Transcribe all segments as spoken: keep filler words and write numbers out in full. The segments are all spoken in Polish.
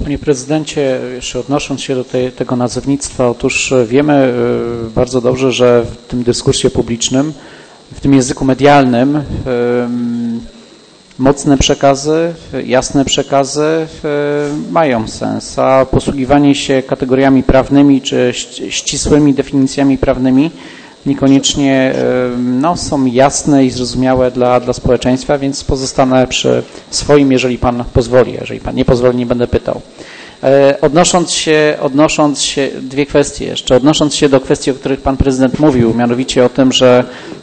Panie prezydencie, jeszcze odnosząc się do tej, tego nazewnictwa, otóż wiemy bardzo dobrze, że w tym dyskursie publicznym, w tym języku medialnym mocne przekazy, jasne przekazy mają sens, a posługiwanie się kategoriami prawnymi czy ścisłymi definicjami prawnymi niekoniecznie no, są jasne i zrozumiałe dla, dla społeczeństwa, więc pozostanę przy swoim, jeżeli Pan pozwoli. Jeżeli Pan nie pozwoli, nie będę pytał. Odnosząc się, odnosząc się, dwie kwestie jeszcze, odnosząc się do kwestii, o których Pan Prezydent mówił, mianowicie o tym, że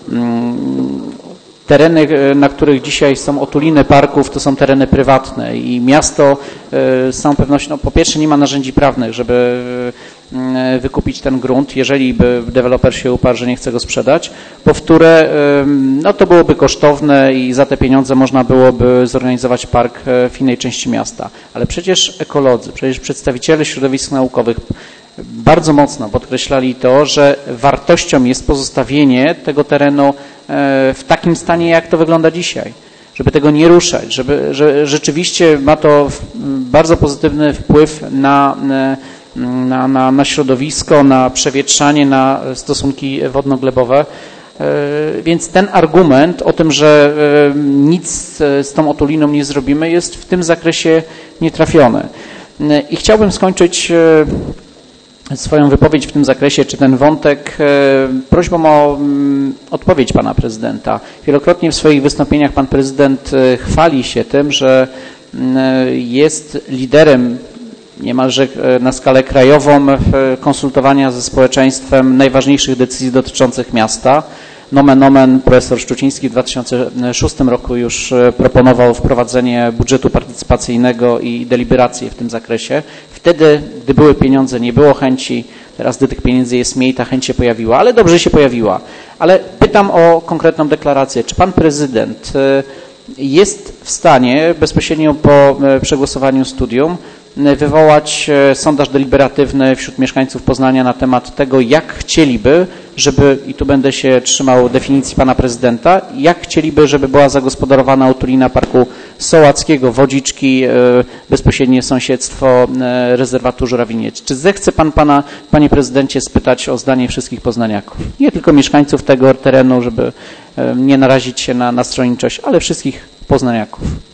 tereny, na których dzisiaj są otuliny parków, to są tereny prywatne i miasto z całą pewnością, no, po pierwsze nie ma narzędzi prawnych, żeby wykupić ten grunt, jeżeli by deweloper się uparł, że nie chce go sprzedać. Po wtóre, no to byłoby kosztowne i za te pieniądze można byłoby zorganizować park w innej części miasta. Ale przecież ekolodzy, przecież przedstawiciele środowisk naukowych bardzo mocno podkreślali to, że wartością jest pozostawienie tego terenu w takim stanie, jak to wygląda dzisiaj. Żeby tego nie ruszać, żeby, że rzeczywiście ma to bardzo pozytywny wpływ na, na, na, na środowisko, na przewietrzanie, na stosunki wodno-glebowe. Więc ten argument o tym, że nic z tą otuliną nie zrobimy, jest w tym zakresie nietrafiony. I chciałbym skończyć swoją wypowiedź w tym zakresie, czy ten wątek, prośbą o odpowiedź Pana Prezydenta. Wielokrotnie w swoich wystąpieniach Pan Prezydent chwali się tym, że jest liderem niemalże na skalę krajową konsultowania ze społeczeństwem najważniejszych decyzji dotyczących miasta. Nomen omen profesor Szczuciński w dwa tysiące szóstym roku już proponował wprowadzenie budżetu partycypacyjnego i deliberacje w tym zakresie. Wtedy, gdy były pieniądze, nie było chęci. Teraz, gdy tych pieniędzy jest mniej, ta chęć się pojawiła, ale dobrze się pojawiła. Ale pytam o konkretną deklarację. Czy pan prezydent jest w stanie bezpośrednio po przegłosowaniu studium wywołać sondaż deliberatywny wśród mieszkańców Poznania na temat tego, jak chcieliby, żeby, i tu będę się trzymał definicji pana prezydenta, jak chcieliby, żeby była zagospodarowana otulina Parku Sołackiego, Wodziczki, bezpośrednie sąsiedztwo rezerwatu Żurawiniec. Czy zechce pan pana, panie prezydencie, spytać o zdanie wszystkich poznaniaków? Nie tylko mieszkańców tego terenu, żeby nie narazić się na, na stronniczość, ale wszystkich poznaniaków.